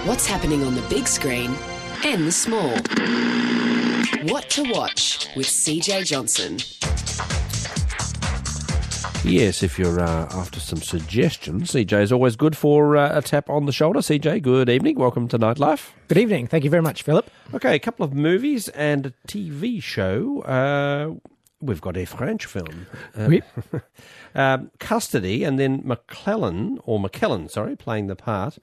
What's happening on the big screen and the small. What to watch with CJ Johnson. Yes, if you're after some suggestions, CJ is always good for a tap on the shoulder. CJ, good evening. Welcome to Nightlife. Good evening. Thank you very much, Philip. Okay, a couple of movies and a TV show. We've got a French film. Oui. Custody, and then McKellen, playing the part,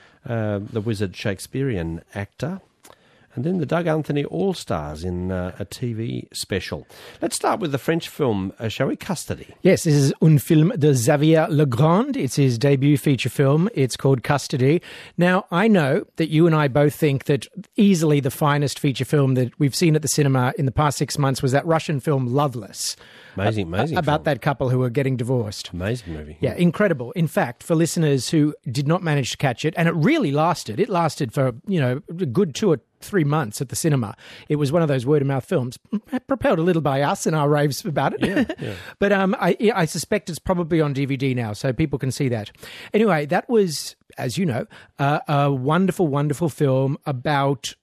the wizard Shakespearean actor. And then the Doug Anthony All-Stars in a TV special. Let's start with the French film, shall we? Custody. Yes, this is Un Film de Xavier Legrand. It's his debut feature film. It's called Custody. Now, I know that you and I both think that easily the finest feature film that we've seen at the cinema in the past 6 months was that Russian film Loveless. Amazing About film. that couple who were getting divorced. Amazing movie. Yeah, incredible. In fact, for listeners who did not manage to catch it, and it really lasted. It lasted for, a good 2 or 3 months at the cinema. It was one of those word-of-mouth films, propelled a little by us and our raves about it. Yeah. But I suspect it's probably on DVD now, so people can see that. Anyway, that was, as you know, a wonderful, wonderful film about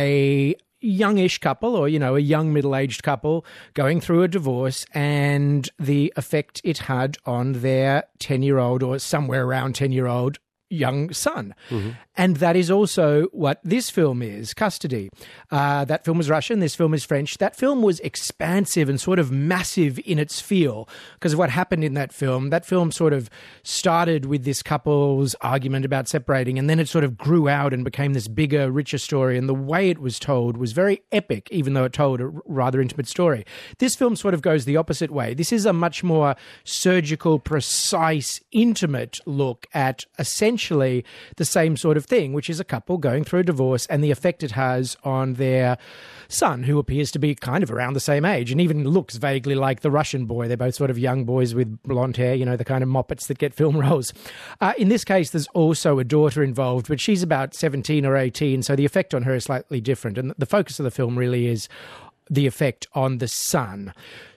a youngish couple, or, a young middle-aged couple going through a divorce and the effect it had on their 10-year-old or somewhere around 10-year-old young son. Mm-hmm. And that is also what this film is, Custody. That film was Russian, this film is French. That film was expansive and sort of massive in its feel because of what happened in that film. That film sort of started with this couple's argument about separating, and then it sort of grew out and became this bigger, richer story. And the way it was told was very epic, even though it told a rather intimate story. This film sort of goes the opposite way. This is a much more surgical, precise, intimate look at essentially the same sort of thing, which is a couple going through a divorce and the effect it has on their son, who appears to be kind of around the same age and even looks vaguely like the Russian boy. They're both sort of young boys with blonde hair, the kind of moppets that get film roles. In this case, there's also a daughter involved, but she's about 17 or 18, so the effect on her is slightly different. And the focus of the film really is the effect on the son.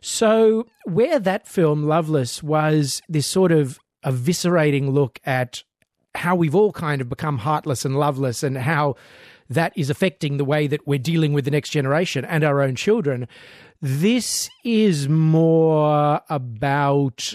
So where that film, Loveless, was this sort of eviscerating look at how we've all kind of become heartless and loveless and how that is affecting the way that we're dealing with the next generation and our own children. This is more about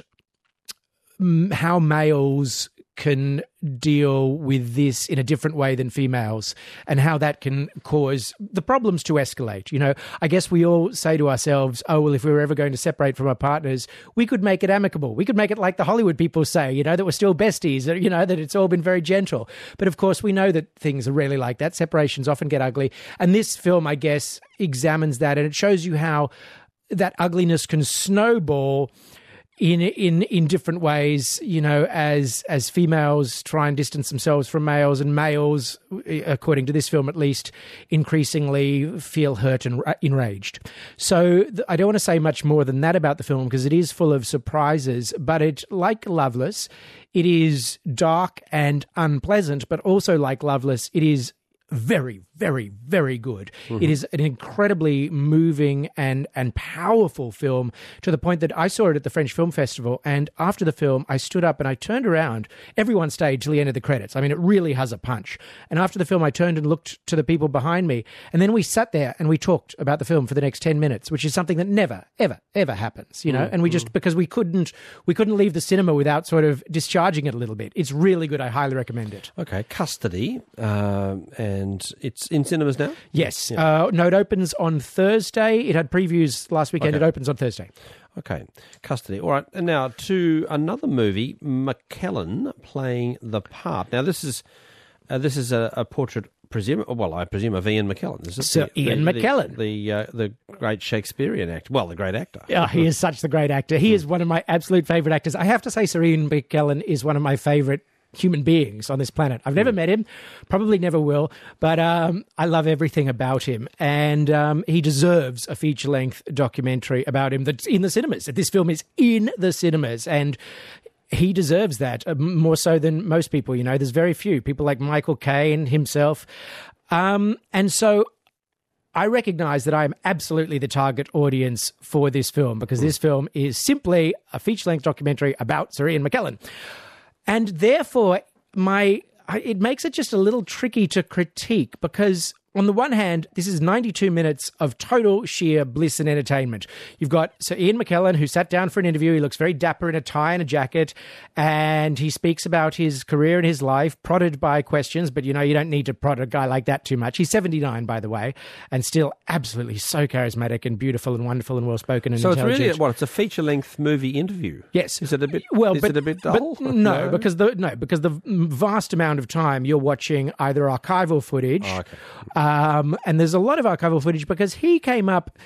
how males can deal with this in a different way than females and how that can cause the problems to escalate. I guess we all say to ourselves, oh, well, if we were ever going to separate from our partners, we could make it amicable. We could make it like the Hollywood people say, that we're still besties, that it's all been very gentle. But of course, we know that things are rarely like that. Separations often get ugly. And this film, I guess, examines that, and it shows you how that ugliness can snowball in different ways, as females try and distance themselves from males, and males, according to this film at least, increasingly feel hurt and enraged. So I don't want to say much more than that about the film because it is full of surprises, but it, like Loveless, it is dark and unpleasant, but also like Loveless, it is very, very, very good. Mm-hmm. It is an incredibly moving and powerful film to the point that I saw it at the French Film Festival, and after the film I stood up and I turned around. Everyone stayed till the end of the credits. I mean, it really has a punch. And after the film I turned and looked to the people behind me, and then we sat there and we talked about the film for the next 10 minutes, which is something that never, ever, ever happens, and we just, because we couldn't leave the cinema without sort of discharging it a little bit. It's really good. I highly recommend it. Okay, Custody, and it's in cinemas now? Yes. Yeah. No, it opens on Thursday. It had previews last weekend. Okay. It opens on Thursday. Okay, Custody. All right, and now to another movie, McKellen playing the part. Now, this is a portrait, I presume, of Ian McKellen. This is Sir Ian McKellen. The great Shakespearean actor. Well, the great actor. Yeah, he is such the great actor. He is one of my absolute favourite actors. I have to say Sir Ian McKellen is one of my favourite human beings on this planet. I've never met him, probably never will, but I love everything about him, and he deserves a feature-length documentary about him that's in the cinemas. This film is in the cinemas, and he deserves that more so than most people. There's very few people like Michael Caine himself, and so I recognise that I am absolutely the target audience for this film because this film is simply a feature-length documentary about Sir Ian McKellen. And therefore, my it makes it just a little tricky to critique because on the one hand, this is 92 minutes of total sheer bliss and entertainment. You've got Sir Ian McKellen, who sat down for an interview. He looks very dapper in a tie and a jacket, and he speaks about his career and his life, prodded by questions, but you don't need to prod a guy like that too much. He's 79, by the way, and still absolutely so charismatic and beautiful and wonderful and well-spoken and intelligent. So it's really, it's a feature-length movie interview? Yes. Is it a bit, it a bit dull? No, because the vast amount of time you're watching either archival footage, and there's a lot of archival footage because he came up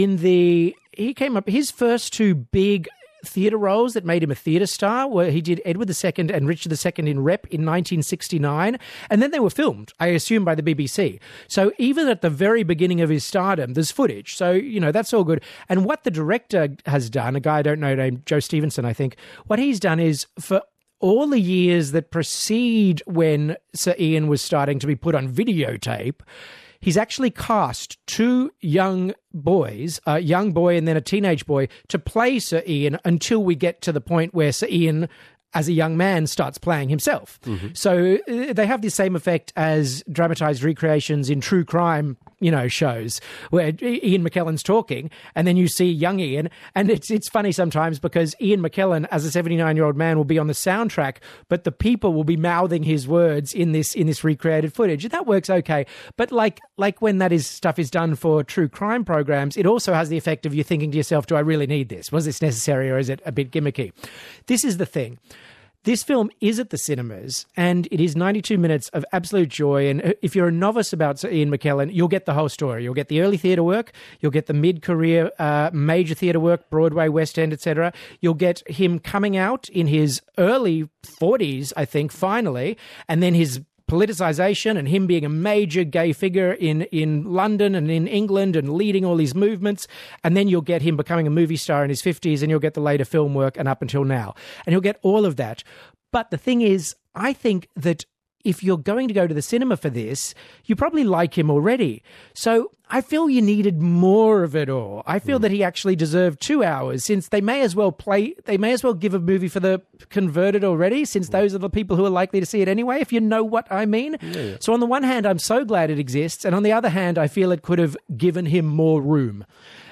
his first two big theatre roles that made him a theatre star where he did Edward II and Richard II in Rep in 1969, and then they were filmed, I assume, by the BBC. So even at the very beginning of his stardom, there's footage. So, that's all good. And what the director has done, a guy I don't know named Joe Stevenson, I think, what he's done is for all the years that precede when Sir Ian was starting to be put on videotape, he's actually cast two young boys, a young boy and then a teenage boy, to play Sir Ian until we get to the point where Sir Ian, as a young man, starts playing himself. Mm-hmm. So they have the same effect as dramatised recreations in true crime, shows where Ian McKellen's talking and then you see young Ian. And it's funny sometimes because Ian McKellen, as a 79-year-old man, will be on the soundtrack, but the people will be mouthing his words in this recreated footage. And that works okay. But like when stuff is done for true crime programs, it also has the effect of you thinking to yourself, do I really need this? Was this necessary or is it a bit gimmicky? This is the thing. This film is at the cinemas, and it is 92 minutes of absolute joy. And if you're a novice about Sir Ian McKellen, you'll get the whole story. You'll get the early theatre work, you'll get the mid-career major theatre work, Broadway, West End, etc. You'll get him coming out in his early 40s, I think, finally, and then his politicization and him being a major gay figure in London and in England and leading all these movements. And then you'll get him becoming a movie star in his 50s, and you'll get the later film work and up until now. And you'll get all of that. But the thing is, I think that if you're going to go to the cinema for this, you probably like him already. So I feel you needed more of it all. I feel that he actually deserved 2 hours, since they may as well give a movie for the converted already, since those are the people who are likely to see it anyway, if you know what I mean. Yeah. So on the one hand, I'm so glad it exists. And on the other hand, I feel it could have given him more room,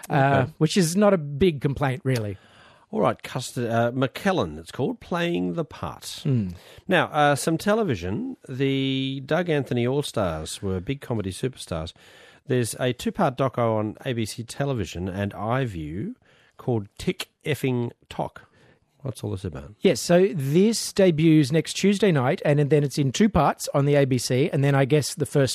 which is not a big complaint, really. All right, McKellen, it's called, playing the part. Now, some television. The Doug Anthony All-Stars were big comedy superstars. There's a two-part doco on ABC Television and iView called Tick Effing Tock. What's all this about? Yes, so this debuts next Tuesday night, and then it's in two parts on the ABC, and then I guess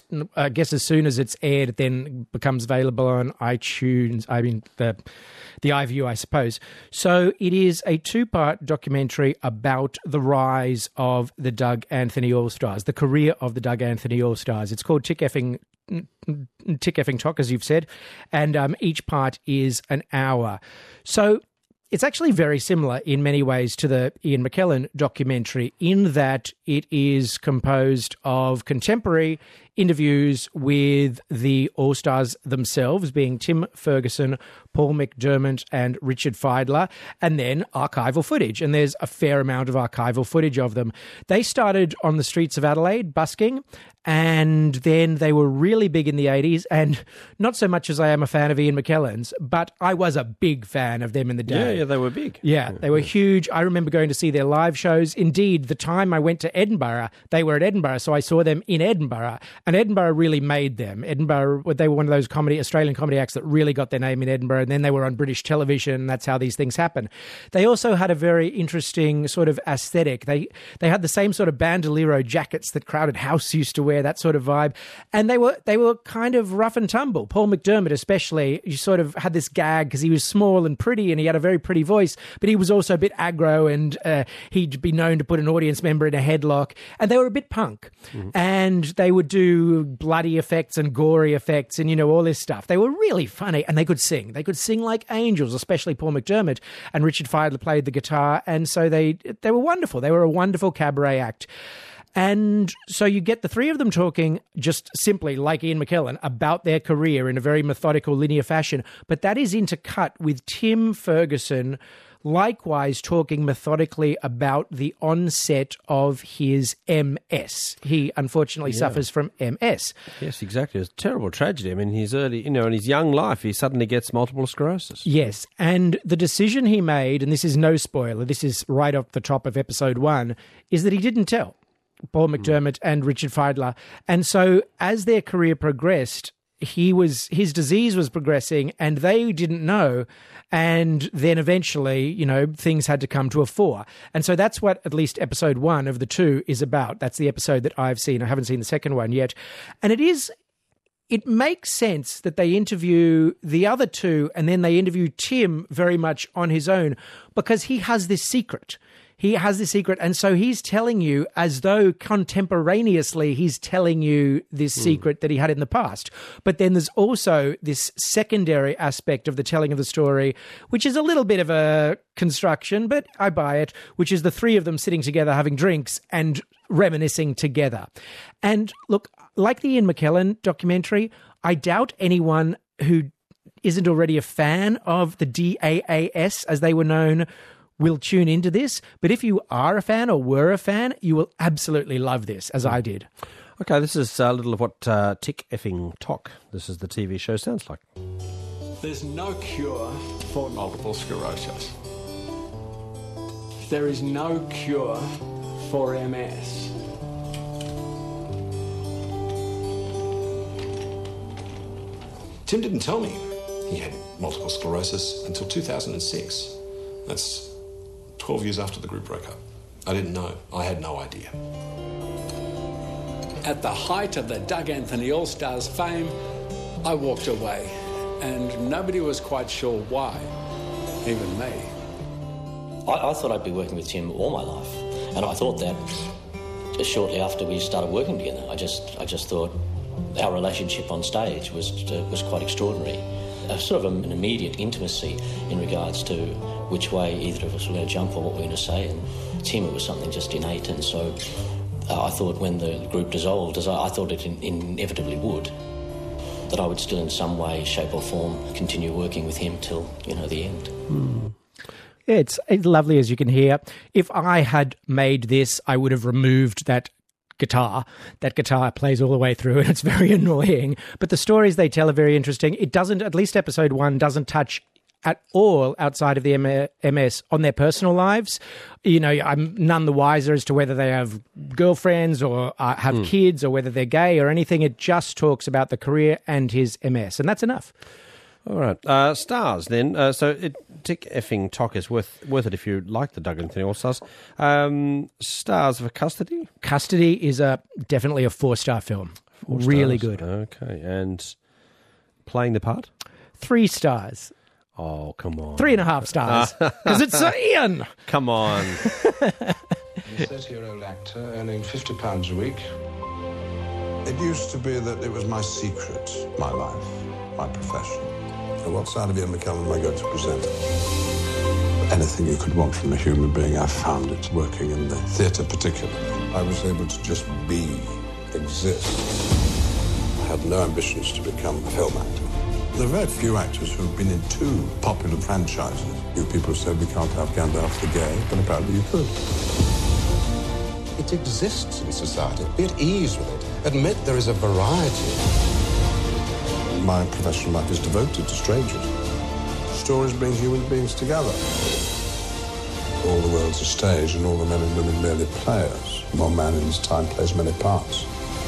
as soon as it's aired, it then becomes available on iTunes. I mean, the iView, I suppose. So it is a two-part documentary about the rise of the Doug Anthony All-Stars, the career of the Doug Anthony All-Stars. It's called Tick Effing Tock, as you've said, and each part is an hour. So it's actually very similar in many ways to the Ian McKellen documentary in that it is composed of contemporary interviews with the All-Stars themselves, being Tim Ferguson, Paul McDermott and Richard Fidler, and then archival footage. And there's a fair amount of archival footage of them. They started on the streets of Adelaide, busking, and then they were really big in the 80s, and not so much as I am a fan of Ian McKellen's, but I was a big fan of them in the day. Yeah, they were big. Yeah, they were huge. I remember going to see their live shows. Indeed, the time I went to Edinburgh, they were at Edinburgh, so I saw them in Edinburgh, and Edinburgh really made them. Edinburgh, they were one of those Australian comedy acts that really got their name in Edinburgh, and then they were on British television. That's how these things happen. They also had a very interesting sort of aesthetic. They had the same sort of bandolero jackets that Crowded House used to wear, that sort of vibe. And they were kind of rough and tumble. Paul McDermott especially, you sort of had this gag because he was small and pretty and he had a very pretty voice, but he was also a bit aggro, and he'd be known to put an audience member in a headlock. And they were a bit punk. Mm-hmm. And they would do bloody effects and gory effects and, all this stuff. They were really funny, and they could sing. They could sing like angels, especially Paul McDermott, and Richard Fidler played the guitar. And so they were wonderful. They were a wonderful cabaret act. And so you get the three of them talking just simply, like Ian McKellen, about their career in a very methodical, linear fashion. But that is intercut with Tim Ferguson likewise talking methodically about the onset of his MS. He unfortunately suffers from MS. Yes, exactly. It's a terrible tragedy. I mean, his early, in his young life, he suddenly gets multiple sclerosis. Yes, and the decision he made, and this is no spoiler, this is right off the top of episode 1, is that he didn't tell Paul McDermott and Richard Fidler. And so as their career progressed, his disease was progressing and they didn't know. And then eventually, things had to come to a fore. And so that's what at least episode 1 of the 2 is about. That's the episode that I've seen. I haven't seen the second one yet. And it makes sense that they interview the other two and then they interview Tim very much on his own because he has this secret. And so he's telling you as though contemporaneously he's telling you this secret that he had in the past. But then there's also this secondary aspect of the telling of the story, which is a little bit of a construction, but I buy it, which is the three of them sitting together having drinks and reminiscing together. And look, like the Ian McKellen documentary, I doubt anyone who isn't already a fan of the DAAS, as they were known, will tune into this. But if you are a fan or were a fan, you will absolutely love this, as I did. Okay, this is a little of what Tick Effing Tock, this is the TV show, sounds like. There's no cure for multiple sclerosis. There is no cure for MS. Tim didn't tell me he had multiple sclerosis until 2006. That's 12 years after the group broke up. I didn't know. I had no idea. At the height of the Doug Anthony All-Stars fame, I walked away, and nobody was quite sure why, even me. I thought I'd be working with Tim all my life, and I thought that shortly after we started working together. I just thought our relationship on stage was quite extraordinary. Sort of an immediate intimacy in regards to which way either of us were going to jump or what we were going to say. And Tim, it was something just innate. And so I thought when the group dissolved, as I thought it inevitably would, that I would still in some way, shape or form continue working with him till, the end. Yeah, it's lovely, as you can hear. If I had made this, I would have removed that guitar. That guitar plays all the way through and it's very annoying. But the stories they tell are very interesting. It doesn't, at least episode 1, doesn't touch at all outside of the MS on their personal lives. I'm none the wiser as to whether they have girlfriends or have kids or whether they're gay or anything. It just talks about the career and his MS, and that's enough. All right. Stars, then. Tick Effing Tock is worth it if you like the Doug Anthony All-Stars. Stars for Custody? Custody is definitely a 4-star film. 4 really stars. Good. Okay. And Playing the Part? 3 stars. Oh, come on. 3.5 stars. Because it's Ian. Come on. A 30-year-old actor earning £50 a week. It used to be that it was my secret, my life, my profession. So what side of Ian McKellen am I going to present? Anything you could want from a human being, I found it working in the theatre particularly. I was able to just be, exist. I had no ambitions to become a film actor. There are very few actors who have been in 2 popular franchises. You people said we can't have Gandalf the gay, but apparently you could. It exists in society. Be at ease with it. Admit there is a variety. My professional life is devoted to strangers. Stories bring human beings together. All the world's a stage and all the men and women merely players. One man in his time plays many parts.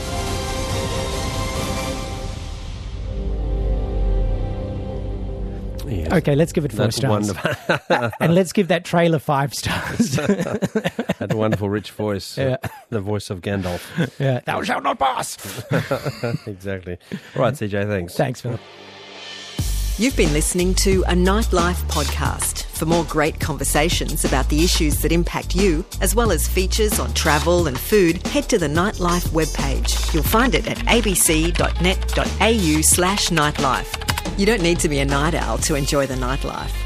Yes. Okay, let's give it 4 stars. And let's give that trailer 5 stars. Had a wonderful, rich voice. Yeah. The voice of Gandalf. Yeah, thou shalt not pass. Exactly. All right, CJ, thanks. Thanks, Philip. You've been listening to a Nightlife podcast. For more great conversations about the issues that impact you, as well as features on travel and food, head to the Nightlife webpage. You'll find it at abc.net.au/nightlife. You don't need to be a night owl to enjoy the nightlife.